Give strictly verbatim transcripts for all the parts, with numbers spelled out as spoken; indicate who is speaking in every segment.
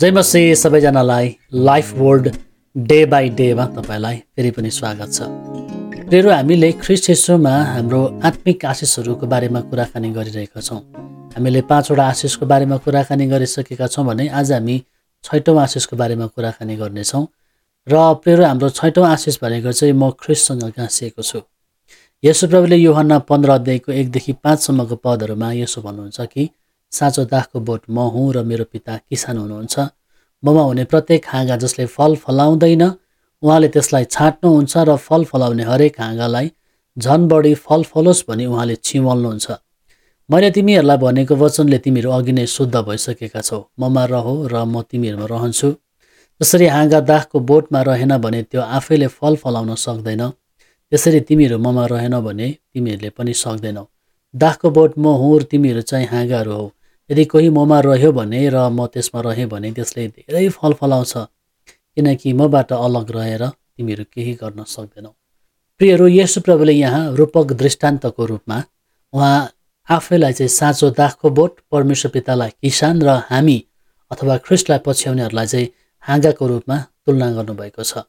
Speaker 1: जय मसीह सबैजनालाई life world day by डेमा तपाईलाई फेरि पनि स्वागत छ। प्रियहरू, हामीले ख्रीष्ट येशूमा हाम्रो आत्मिक आशिषहरूको बारेमा कुराकानी गरिरहेका छौँ। हामीले पाँचवटा आशिषको बारेमा कुराकानी गरिसकेका छौँ भने आज हामी छैटौँ आशिषको बारेमा कुराकानी गर्नेछौँ। र प्रियहरू, हाम्रो छैटौँ आशिष भनेको चाहिँ म ख्रीष्टसँग गाँसिएको छु। येशू प्रभुले यूहन्ना पन्ध्र अध्यायको एकदेखि पाँचसम्मको पदहरूमा यसो भन्नुहुन्छ कि साँचो दाखको बोट म हुँ र मेरो पिता किसान हुनुहुन्छ। ममा हुने प्रत्येक हाँगा जसले फल फलाउँदैन उहाँले त्यसलाई छाट्नुहुन्छ र फल फलाउने हरेक हाँगालाई झन बढी फल फलोस् भनी उहाँले छिमल्नुहुन्छ। मैले तिमीहरूलाई भनेको वचनले तिमीहरू अघि नै शुद्ध भइसकेका छौ। ममा रहो र म तिमीहरूमा रहन्छु। जसरी हाँगा दाखको बोटमा रहेन भने त्यो आफैले फल फलाउन सक्दैन, त्यसरी तिमीहरू ममा रहेन भने तिमीहरूले पनि सक्दैनौ। दाखको बोट म हुँ र तिमीहरू चाहिँ हाँगाहरू हौ। यदि कोही ममा रह्यो भने र म त्यसमा रहेँ भने त्यसले धेरै फल फलाउँछ, किनकि मबाट अलग रहेर तिमीहरू केही गर्न सक्दैनौ। प्रियहरू, येशू प्रभुले यहाँ रूपक दृष्टान्तको रूपमा उहाँ आफैलाई चाहिँ साँचो दाखको बोट, परमेश्वर पितालाई किसान र हामी अथवा ख्रीष्टलाई पछ्याउनेहरूलाई चाहिँ हाँगाको रूपमा तुलना गर्नुभएको छ।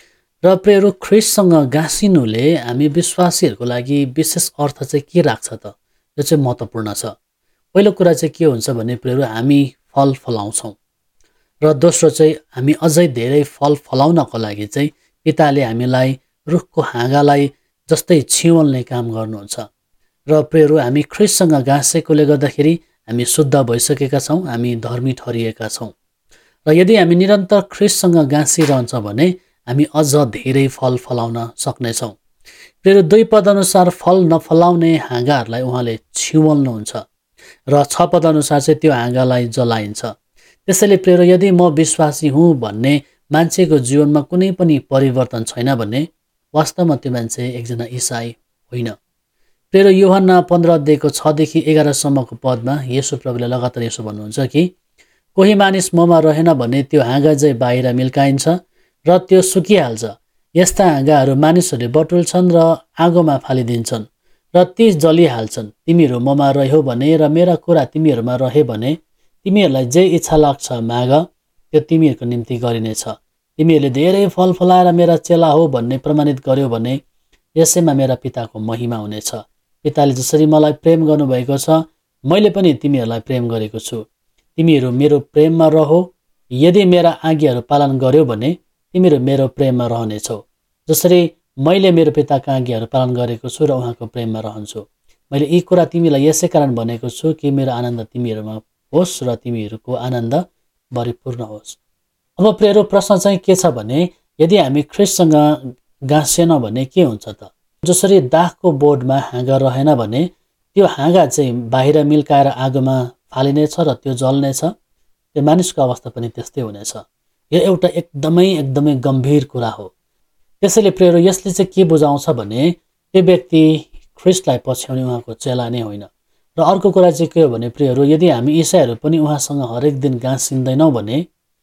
Speaker 1: र प्रियहरू, ख्रीष्टसँग गाँसिनुले हामी विश्वासीहरूको लागि विशेष अर्थ चाहिँ के राख्छ त? यो चाहिँ महत्त्वपूर्ण छ। पहिलो कुरा चाहिँ के हुन्छ भने प्रियहरू, हामी फल फलाउँछौँ र दोस्रो चाहिँ हामी अझै धेरै फल फलाउनको लागि चाहिँ पिताले हामीलाई रुखको हाँगालाई जस्तै छिवल्ने काम गर्नुहुन्छ। र प्रियहरू, हामी ख्रीष्टसँग गाँसेकोले गर्दाखेरि हामी शुद्ध भइसकेका छौँ, हामी धर्मी ठहरिएका छौँ। र यदि हामी निरन्तर ख्रीष्टसँग गाँसिरहन्छ भने हामी अझ धेरै फल फलाउन सक्नेछौँ। प्रियहरू, दुई पदअनुसार फल नफलाउने हाँगाहरूलाई उहाँले छिवल्नुहुन्छ र छ पदअनुसार चाहिँ त्यो हाँगालाई जलाइन्छ। त्यसैले प्रियहरू, यदि म विश्वासी हुँ भन्ने मान्छेको जीवनमा कुनै पनि परिवर्तन छैन भने वास्तवमा त्यो मान्छे एकजना इसाई होइन। प्रियहरू, यूहन्ना पन्ध्र अध्यायको छदेखि एघारसम्मको पदमा येशू प्रभुले लगातार यसो भन्नुहुन्छ कि कोही मानिस ममा रहेन भने त्यो हाँगा चाहिँ बाहिर मिल्काइन्छ र त्यो सुकिहाल्छ। यस्ता हाँगाहरू मानिसहरूले बटुल्छन् र आगोमा फालिदिन्छन् र ती जलिहाल्छन्। तिमीहरू ममा रह्यौ भने र मेरा कुरा तिमीहरूमा रहे भने तिमीहरूलाई जे इच्छा लाग्छ माग, त्यो तिमीहरूको निम्ति गरिनेछ। तिमीहरूले धेरै फल फलाएर मेरा चेला हो भन्ने प्रमाणित गर्यो भने यसैमा मेरा पिताको महिमा हुनेछ। पिताले जसरी मलाई प्रेम गर्नुभएको छ मैले पनि तिमीहरूलाई प्रेम गरेको छु। तिमीहरू मेरो प्रेममा रहो। यदि मेरा आज्ञाहरू पालन गर्यो भने तिमीहरू मेरो प्रेममा रहनेछौ, जसरी मैले मेरो पिताका आज्ञाहरू पालन गरेको छु र उहाँको प्रेममा रहन्छु। मैले यी कुरा तिमीलाई यसै कारण भनेको छु कि मेरो आनन्द तिमीहरूमा होस् र तिमीहरूको आनन्द भरिपूर्ण होस्। अब प्रियहरू, प्रश्न चाहिँ के छ भने यदि हामी ख्रीष्टसँग गाँसेन भने के हुन्छ त? जसरी दाखको बोटमा हाँगा रहेन भने त्यो हाँगा चाहिँ बाहिर मिल्काएर आगोमा फालिनेछ र त्यो जल्नेछ। त्यो मानिसको अवस्था पनि त्यस्तै हुनेछ। यो एउटा एकदमै एकदमै गम्भीर कुरा हो। त्यसैले प्रियहरू, यसले चाहिँ के बुझाउँछ भने त्यो व्यक्ति ख्रीष्टलाई पछ्याउने उहाँको चेला नै होइन। र अर्को कुरा चाहिँ के हो भने प्रियहरू, यदि हामी इसाईहरू पनि उहाँसँग हरेक दिन गाँसिँदैनौँ भने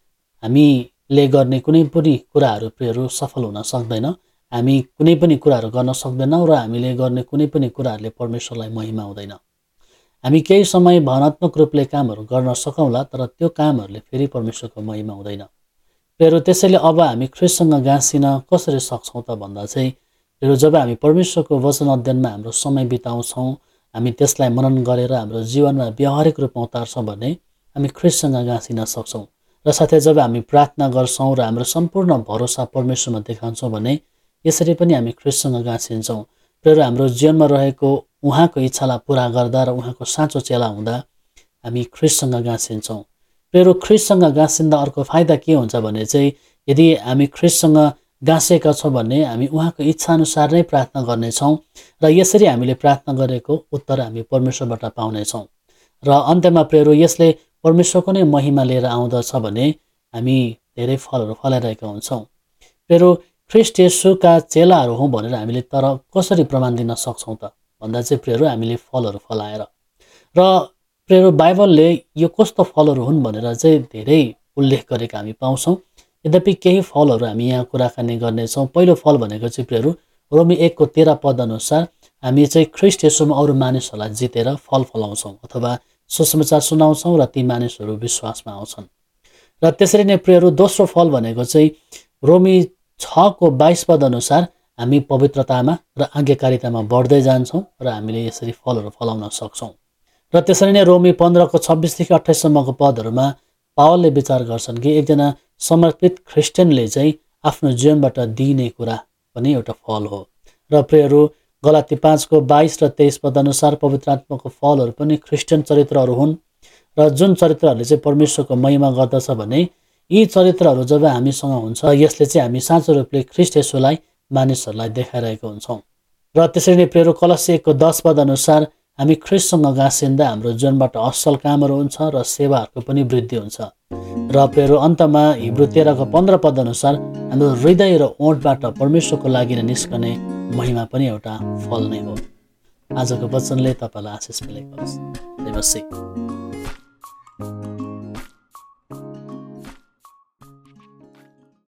Speaker 1: हामीले गर्ने कुनै पनि कुराहरू प्रियहरू सफल हुन सक्दैन। हामी कुनै पनि कुराहरू गर्न सक्दैनौँ र हामीले गर्ने कुनै पनि कुराहरूले परमेश्वरलाई महिमा हुँदैन। हामी केही समय भावनात्मक रूपले कामहरू गर्न सकौँला, तर त्यो कामहरूले फेरि परमेश्वरको महिमा हुँदैन। प्रियहरू, त्यसैले अब हामी ख्रीष्टसँग गाँसिन कसरी सक्छौँ त भन्दा चाहिँ प्रियहरू, जब हामी परमेश्वरको वचन अध्ययनमा हाम्रो समय बिताउँछौँ, हामी त्यसलाई मनन गरेर हाम्रो जीवनमा व्यावहारिक रूपमा उतार्छौँ भने हामी ख्रीष्टसँग गाँसिन सक्छौँ। र साथै जब हामी प्रार्थना गर्छौँ र हाम्रो सम्पूर्ण भरोसा परमेश्वरमा देखाउँछौँ भने यसरी पनि हामी ख्रीष्टसँग गाँसिन्छौँ। प्रियहरू, हाम्रो जीवनमा रहेको उहाँको इच्छालाई पुरा गर्दा र उहाँको साँचो चेला हुँदा हामी ख्रीष्टसँग गाँसिन्छौँ। प्रियहरू, ख्रीष्टसँग गाँसिँदा अर्को फाइदा के हुन्छ भने चाहिँ यदि हामी ख्रीष्टसँग गाँसेका छौँ भने हामी उहाँको इच्छाअनुसार नै प्रार्थना गर्नेछौँ र यसरी हामीले प्रार्थना गरेको उत्तर हामी परमेश्वरबाट पाउनेछौँ। र अन्त्यमा प्रियहरू, यसले परमेश्वरको नै महिमा लिएर आउँदछ भने हामी धेरै फलहरू फलाइरहेका हुन्छौँ। प्रियहरू, ख्रीष्ट येशूका चेलाहरू हौँ भनेर हामीले तर कसरी प्रमाण दिन सक्छौँ त भन्दा चाहिँ प्रियहरू, हामीले फलहरू फलाएर। र प्रियहरू, बाइबलले यो कस्तो फलहरू हुन् भनेर चाहिँ धेरै उल्लेख गरेका हामी पाउँछौँ। यद्यपि केही फलहरू हामी यहाँ कुराकानी गर्नेछौँ। पहिलो फल भनेको चाहिँ प्रियहरू, रोमी एकको तेह्र पद अनुसार हामी चाहिँ ख्रीष्ट येशूमा अरू मानिसहरूलाई जितेर फल फलाउँछौँ अथवा सुसमाचार सुनाउँछौँ र ती मानिसहरू विश्वासमा आउँछन्। र त्यसरी नै प्रियहरू दोस्रो फल भनेको चाहिँ रोमी छको बाइस पद अनुसार हामी पवित्रतामा र आज्ञाकारितामा बढ्दै जान्छौँ र हामीले यसरी फलहरू फलाउन सक्छौँ। र त्यसरी नै रोमी पन्ध्रको छब्बिसदेखि अट्ठाइससम्मको पदहरूमा पावलले विचार गर्छन् कि एकजना समर्पित ख्रिस्टियनले चाहिँ आफ्नो जीवनबाट दिइने कुरा पनि एउटा फल हो। र प्रियहरू गलाती पाँचको बाइस र तेइस पद अनुसार पवित्र आत्माको फलहरू पनि ख्रिस्टियन चरित्रहरू हुन् र जुन चरित्रहरूले चाहिँ परमेश्वरको महिमा गर्दछ भने यी चरित्रहरू जब हामीसँग हुन्छ यसले चाहिँ हामी साँचो रूपले ख्रिस्ट येशूलाई मानिसहरूलाई देखाइरहेको हुन्छौँ। र त्यसरी नै प्रियहरू कलसी एकको दस पद अनुसार हामी ख्रिस्टसँग गाँसिँदा हाम्रो जीवनबाट असल कामहरू हुन्छ र सेवाहरूको पनि वृद्धि हुन्छ। र प्रियहरू अन्तमा हिब्रू तेह्रको पन्ध्र पद अनुसार हाम्रो हृदय र ओठबाट परमेश्वरको लागि निस्कने महिमा पनि एउटा फल नै हो। आजको वचनले तपाईँलाई आशिष मिलेको होस्।